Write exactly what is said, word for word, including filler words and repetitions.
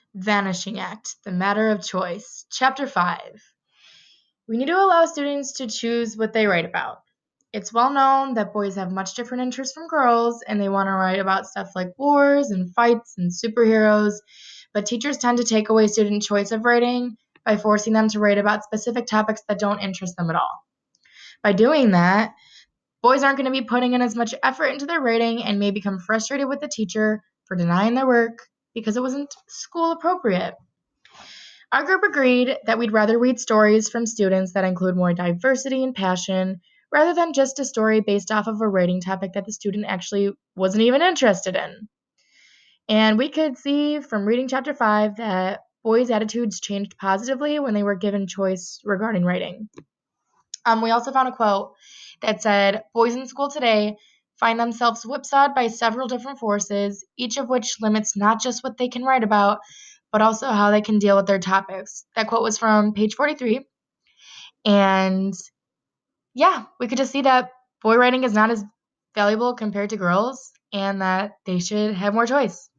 Vanishing Act, the Matter of Choice. Chapter five. We need to allow students to choose what they write about. It's well known that boys have much different interests from girls, and they want to write about stuff like wars and fights and superheroes, but teachers tend to take away student choice of writing by forcing them to write about specific topics that don't interest them at all. By doing that, boys aren't going to be putting in as much effort into their writing and may become frustrated with the teacher for denying their work because it wasn't school appropriate. Our group agreed that we'd rather read stories from students that include more diversity and passion rather than just a story based off of a writing topic that the student actually wasn't even interested in. And we could see from reading chapter five that boys' attitudes changed positively when they were given choice regarding writing. Um, we also found a quote that said, "Boys in school today find themselves whipsawed by several different forces, each of which limits not just what they can write about, but also how they can deal with their topics." That quote was from page forty-three. And yeah, we could just see that boy writing is not as valuable compared to girls and that they should have more choice.